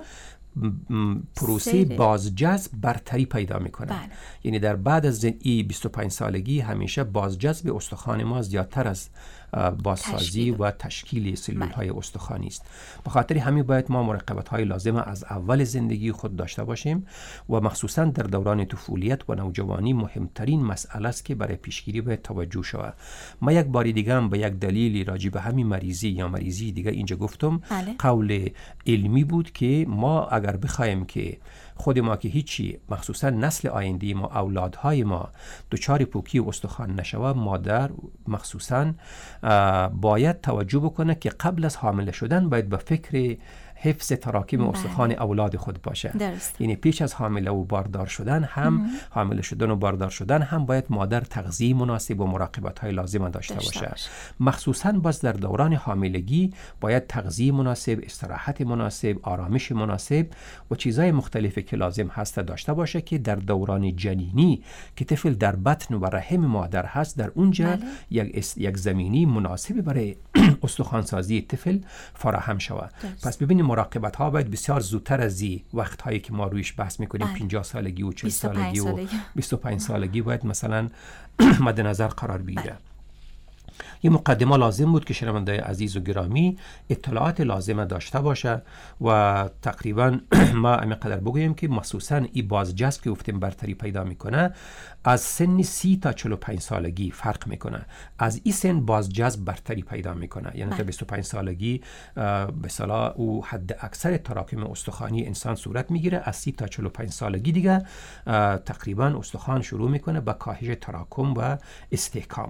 پروسه بازجذب برتری پیدا میکنه. بله. یعنی در بعد از این بیست و پنج سالگی همیشه بازجذب استخوان ما زیادتر از بازسازی و تشکیل سلول های استخوانی است. به خاطر همین باید ما مراقبت های لازم از اول زندگی خود داشته باشیم و مخصوصا در دوران طفولیت و نوجوانی مهمترین مسئله است که برای پیشگیری باید توجه شود. ما یک بار دیگه هم به یک دلیلی راجع به همین مریضی یا مریضی دیگه اینجا گفتم، بله. قول علمی بود که ما اگر بخوایم که خود ما که هیچی، مخصوصا نسل آینده ما، اولادهای ما دچار پوکی استخوان نشوه، مادر مخصوصا باید توجه بکنه که قبل از حامله شدن باید به فکر حفظ تراکم استخوان اولاد خود باشه. درست. یعنی پیش از حامله و باردار شدن هم ام. حامله شدن و باردار شدن هم باید مادر تغذیه مناسب و مراقبت های لازم داشته, داشته باشه. باشه. مخصوصا باز در دوران حاملگی باید تغذیه مناسب، استراحت مناسب، آرامش مناسب و چیزهای مختلفی که لازم هست داشته باشه که در دوران جنینی که طفل در بطن و رحم مادر هست، در اونجا بله. یک یک زمینی مناسب برای استخوانسازی طفل فراهم شود. پس ببینید مراقبت ها باید بسیار زودتر از این وقت هایی که ما رویش بحث میکنیم، پنجاه سالگی و چهل سالگی و بیست و پنج سالگی باید مثلا مد نظر قرار بگیره. یه مقدمه لازم بود که شنونده عزیز و گرامی اطلاعات لازمه داشته باشه و تقریبا ما همینقدر بگویم که مخصوصا این بازجذب که گفتیم برتری پیدا میکنه از سن سی تا چهل و پنج سالگی فرق میکنه. از این سن بازجذب برتری پیدا میکنه، یعنی تا بیست و پنج سالگی به اصطلاح او حد اکثر تراکم استخوانی انسان صورت میگیره. از سی تا چهل و پنج سالگی دیگه تقریبا استخوان شروع میکنه به کاهش تراکم و استحکام.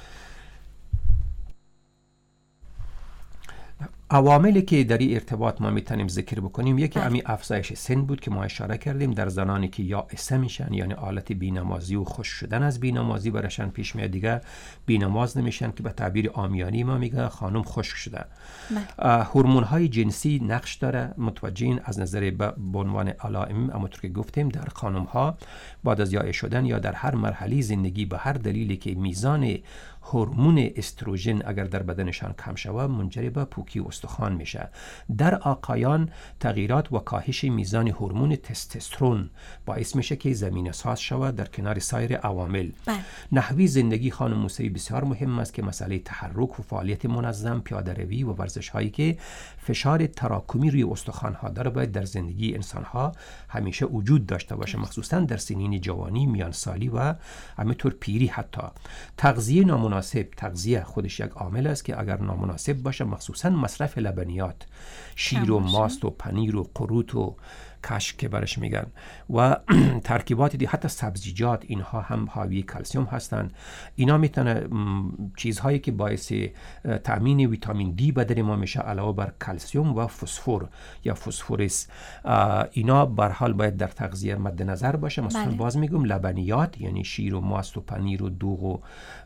عواملی که در این ارتباط ما میتونیم ذکر بکنیم، یکی همین افزایش سن بود که ما اشاره کردیم. در زنانی که یائسه میشن، یعنی حالت بینمازی و خوش شدن از بینمازی برشان پیش میاد، دیگه بینماز نمیشن که به تعبیر عامیانه ما میگه خانم خشک شده. هورمون های جنسی نقش داره، متوجهین از نظر به عنوان علائم، همونطور که گفتیم در خانم ها بعد از یائس شدن یا در هر مرحله زندگی به هر دلیلی که میزان هورمون استروژن اگر در بدنشان کم شود منجر به پوکی استخوان میشه. در آقایان تغییرات و کاهش میزان هورمون تستوسترون باعث میشه که زمینه ساز شود در کنار سایر عوامل. نحوی زندگی خانم موسوی بسیار مهم است که مسئله تحرک و فعالیت منظم، پیاده روی و ورزش هایی که فشار تراکمی روی استخوان ها داره باید در زندگی انسان ها همیشه وجود داشته باشه، مخصوصا در سنین جوانی، میان سالی و همینطور پیری. حتی تغذیه نامناسب، تغذیه خودش یک عامل است که اگر نامناسب باشه، مخصوصا مصرف لبنیات، شیر و ماست و پنیر و قروت و کشک که برش میگن و ترکیبات دی، حتی سبزیجات، اینها هم حاوی کلسیم هستند. اینا میتونه چیزهایی که باعث تامین ویتامین دی بدن ما میشه علاوه بر کلسیم و فسفر یا فسفورس، اینا به هر حال باید در تغذیه مد نظر باشه. مثلا بله. باز میگم لبنیات یعنی شیر و ماست و پنیر و دوغ و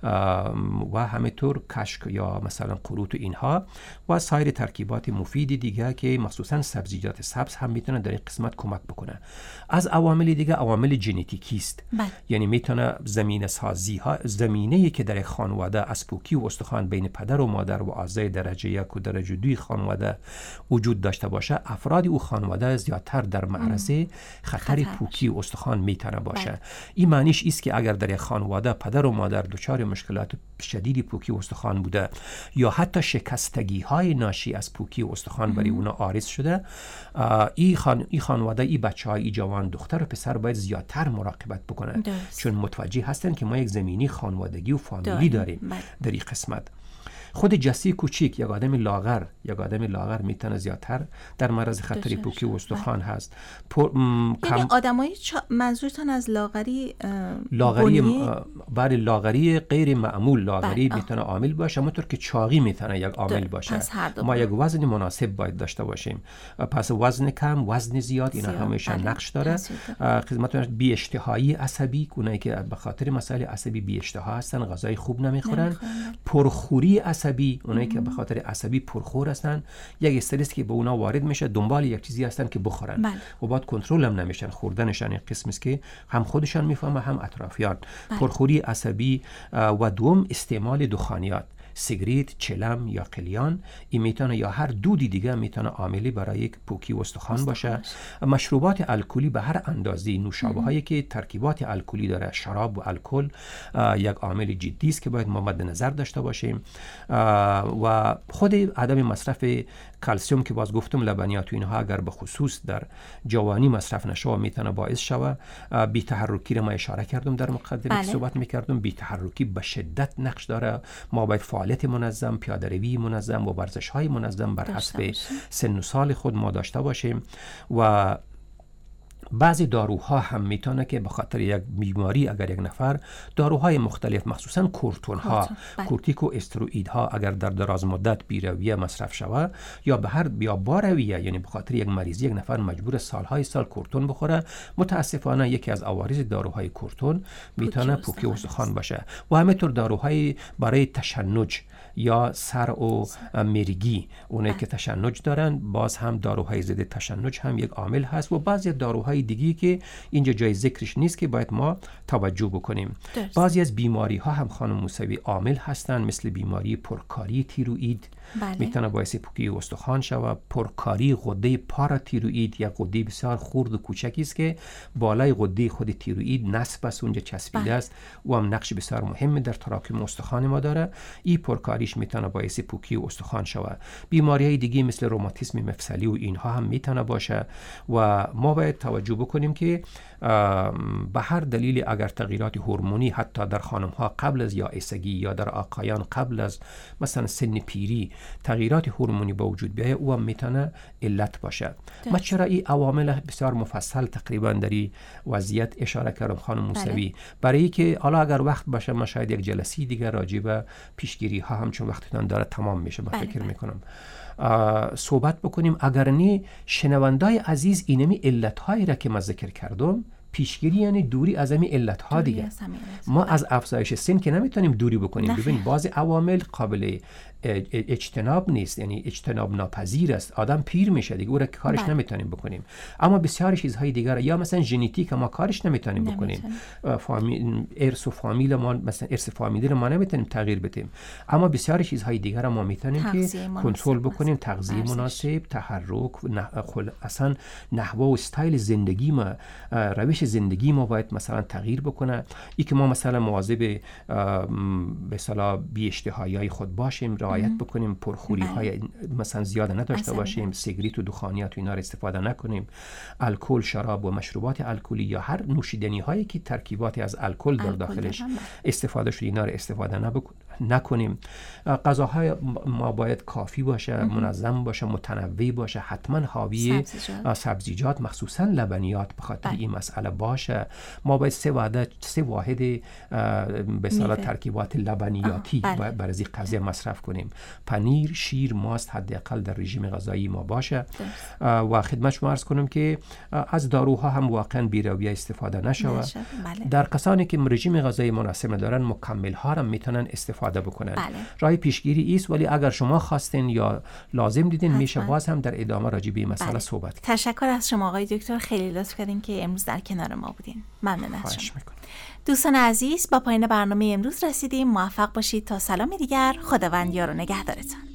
و همینطور کشک یا مثلا قروت و اینها و سایر ترکیبات مفید دیگه که مخصوصا سبزیجات سبز هم میتونه در این قسمت کمک بکنه. از عوامل دیگه عوامل ژنتیکی است، یعنی میتونه زمینه سازی ها، زمینه‌ای که در خانواده از پوکی و استخوان بین پدر و مادر و اعضای درجه یک و درجه دوی خانواده وجود داشته باشه، افراد او خانواده زیادتر در معرض خطر پوکی و استخوان میتونه باشه. بله. این معنیش است که اگر در خانواده پدر و مادر دچار مشکلات شدیدی پوکی و استخوان بوده یا حتی شکستگی های ناشی از پوکی و استخوان برای اونا عارض شده، این خان ای خانواده، ای بچهای، ای جوان دختر و پسر باید زیادتر مراقبت بکنن، چون متوجه هستن که ما یک زمینی خانوادگی و فامیلی داریم. داریم در این قسمت. خود جسی کوچیک، یک آدم لاغر، یک آدم لاغر میتونه زیادتر در معرض خطر پوکی و استخوان هست. پر... م... یعنی آدمایی چا... منظورتان از لاغری لاغری م... برای لاغری غیر معمول لاغری میتونه عامل باشه، همونطور که چاقی میتونه یک عامل باشه. ما یک وزن مناسب باید داشته باشیم. پس وزن کم، وزن زیاد، اینا همیشه نقش داره. خدمتتون بی اشتهایی عصبی، اونایی که به خاطر مسائل عصبی بی اشتها هستن، غذای خوب نمیخورن. پرخوری عصبی، اونایی که به خاطر عصبی پرخور هستن، یک استرسی که به اونا وارد میشه، دنبال یک چیزی هستن که بخورن. بله. و بعد کنترل هم نمیشن، خوردنشان یک قسمی است که هم خودشان میفهمه هم اطرافیان. بله. پرخوری عصبی و دوم استعمال دخانیات، سیگریت، چلم یا قلیان، این میتونه یا هر دودی دیگه میتونه عاملی برای یک پوکی استخوان باشه. مشروبات الکلی به هر اندازه، نوشابه هایی که ترکیبات الکلی داره، شراب و الکل یک عامل جدی است که باید ما مد نظر داشته باشیم. و خود عدم مصرف کلسیم که باز گفتم لبنیات و اینها اگر به خصوص در جوانی مصرف نشه میتونه باعث شوه. بی تحرکی رو ما اشاره کردم در مقدمه بله. که صحبت میکردم، بی تحرکی به شدت نقش داره. ما باید فعالیت منظم، پیاده روی منظم و ورزش های منظم بر حسب سن و سال خود ما داشته باشیم. و بعضی داروها هم میتونه که به خاطر یک بیماری اگر یک نفر داروهای مختلف مخصوصا کورتون ها، کورتیکو استروئید ها اگر در دراز مدت بیرویه مصرف شود یا به هر یا با رویه، یعنی به خاطر یک مریضی یک نفر مجبور سالهای سال کورتون بخوره، متاسفانه یکی از عوارض داروهای کورتون میتونه پوکی استخوان باشه. و همینطور داروهای برای تشنج یا سر و مرگی، اونایی که تشنج دارن، باز هم داروهای ضد تشنج هم یک عامل هست. و بعضی داروهای دیگی که اینجا جای ذکرش نیست که باید ما توجه بکنیم. درست. بعضی از بیماری ها هم خانم موسوی عامل هستن، مثل بیماری پرکاری تیروئید، بله. میتونه باعث پوکی استخوان شود. پرکاری غده پاراتیروئید یا غده بسیار خرد و کوچکی است که بالای غده خود تیروئید نصب است، اونجا چسبیده بله. است و هم نقش بسیار مهم در تراکم استخوان ما داره. این پرکاریش میتونه باعث پوکی استخوان شود. بیماری های دیگه مثل روماتیسم مفصلی و اینها هم میتونه باشه. و ما باید توجه بکنیم که به هر دلیل اگر تغییرات هورمونی حتی در خانم ها قبل از یائسگی یا در آقایان قبل از مثلا سن پیری تغییرات هورمونی به وجود بیاید، او هم میتونه علت باشه. ما چرا این عوامل بسیار مفصل تقریبا در این وضعیت اشاره کردم خانم موسوی؟ برای که حالا اگر وقت باشه ما شاید یک جلسه دیگه راجع به پیشگیری ها هم چون وقتتون داره تمام میشه من فکر میکنم صحبت بکنیم. اگر نه شنوندای عزیز اینمی علت هایی را که من ذکر کردم، پیشگیری یعنی دوری از همین علت ها دیگه. ما از افزایش سن که نمیتونیم دوری بکنیم. ببین بعضی عوامل قابل اجتناب نیست، یعنی اجتناب ناپذیر است. آدم پیر میشه دیگه، او را کارش بله. نمیتونیم بکنیم. اما بسیار چیزهای دیگر یا مثلا ژنتیک ما کارش نمیتونیم بکنیم. فامیل ارث و فامیل ما مثلا ارث فامیلی رو ما نمیتونیم تغییر بدیم. اما بسیار چیزهای دیگر ما میتونیم که کنترل بکنیم. تغذیه مناسب، تحرک، خل... اصلا نحوه و استایل زندگی ما، روش زندگی ما باید مثلا تغییر بکنه. ای که ما مثلا مواظب به اصطلاح بی اشتهایی خود باشیم، رعایت بکنیم، پرخوری های مثلا زیاد نداشته باشیم، سیگریت و دخانیات و اینا رو استفاده نکنیم، الکل، شراب و مشروبات الکلی یا هر نوشیدنی هایی که ترکیباتی از الکل در داخلش استفاده شده اینا رو استفاده نبکن. نکنیم. غذاهای ما باید کافی باشه، منظم باشه، متنوع باشه، حتما حاوی سبزیجات, سبزیجات مخصوصا لبنیات به خاطر این مسئله باشه. ما باید سه واحد سه واحد به اصطلاح ترکیبات لبنیاتی برای این قضیه مصرف کنیم. پنیر، شیر، ماست حداقل در رژیم غذایی ما باشه. و خدمت شما عرض کنم که از داروها هم واقعا بی‌رویه استفاده نشود. در کسانی که رژیم غذایی مناسب ندارن مکمل ها هم میتونن استفاده بکنن. بله. راه پیشگیری است، ولی اگر شما خواستین یا لازم دیدین میشه باز هم در ادامه راجع به این مسئله بله. صحبت کنیم. تشکر از شما آقای دکتر، خیلی لطف کردین که امروز در کنار ما بودین. ممنون از شما. دوستان عزیز، با پایان برنامه امروز رسیدیم. موفق باشید تا سلام دیگر. خداوند یار و نگهدارتان.